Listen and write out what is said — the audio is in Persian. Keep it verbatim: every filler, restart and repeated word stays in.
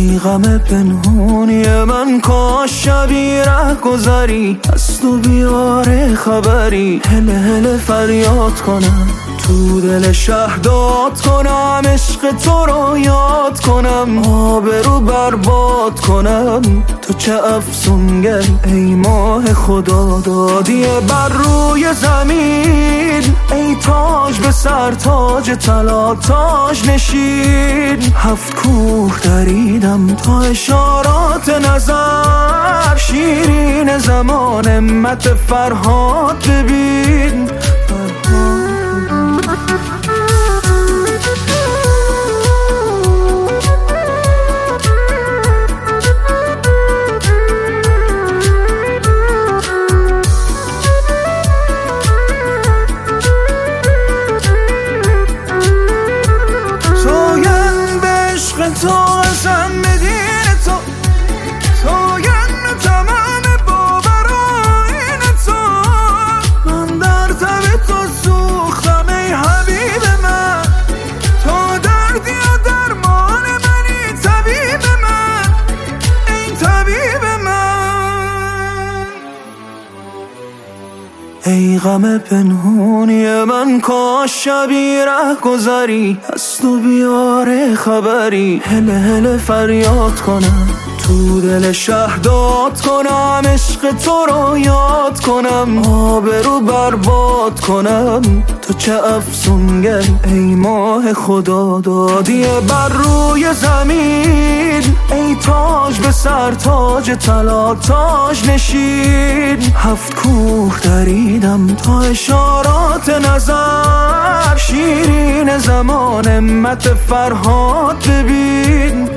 ای غم پنهونی من، کاش شبی ره گذری از تو بیاره خبری. هله هله فریاد کنم تو دل شهر داد کنم، عشق تو رو یاد کنم، آبرو برباد کنم. تو چه افسونگر ای ماه خدا دادی بر روی زمین، ای تاج به سر تاج طلا تاج نشین. هفت کوه دریدم تا اشارات نظر، شیرین زمان امت فرهاد ببین. تو ازم مدین تو، سوگن تمام باورین تو. من در تب تو سوختم ای حبیب من، تو دردی و درمان منی طبیب من، ای طبیب من. ای غم پنهونی من، کاش شبی ره گذری از تو بیاره خبری. هله هله فریاد کنم تو دل شهر داد کنم، عشق تو رو یاد کنم، آبرو برباد کنم. تو چه افسونگر ای ماه خدا دادی بر روی زمین، ای تاج به سر تاج طلا تاج نشین. هفت کوه دریدم تا اشارات نظر، شیرین زمان امت فرهاد ببین.